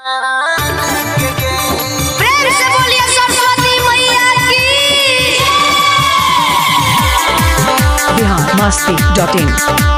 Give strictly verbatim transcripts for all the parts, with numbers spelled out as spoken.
प्रेम से बोलिए सरस्वती मैया की। Bihar Masti dot in.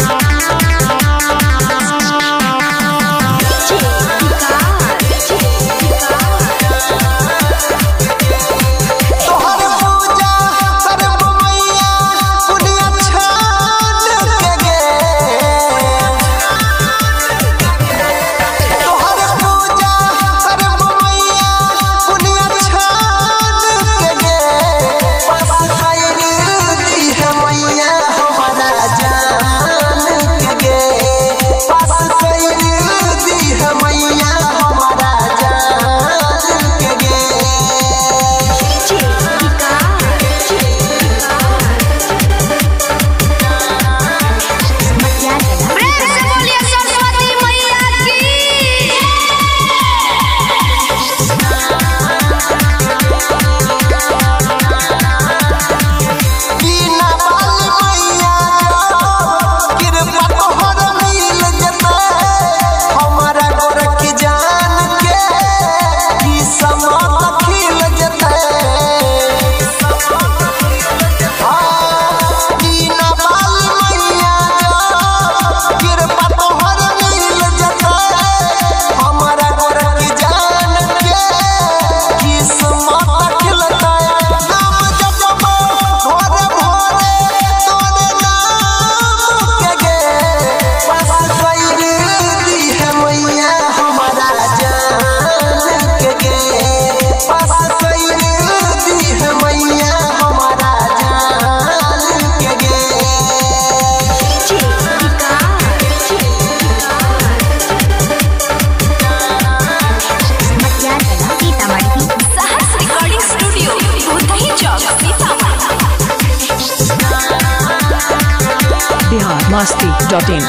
Bihar Masti dot in.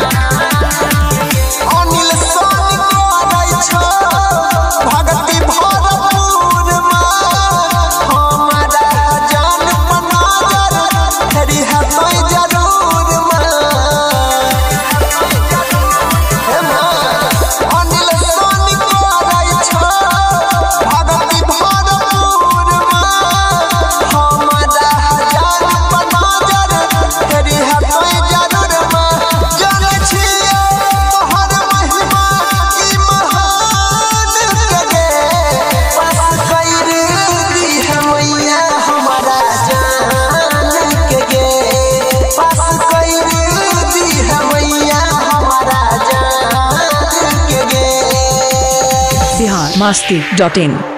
Anil Soni करे छो भक्ति भरपूर मां हमारा जान पनाजर तेरी है तो जरूर मां हे मां अनिल सोनी करे छो भक्ति भरपूर मां हमारा जान पनाजर तेरी है तो बिहार मस्ती डॉट इन।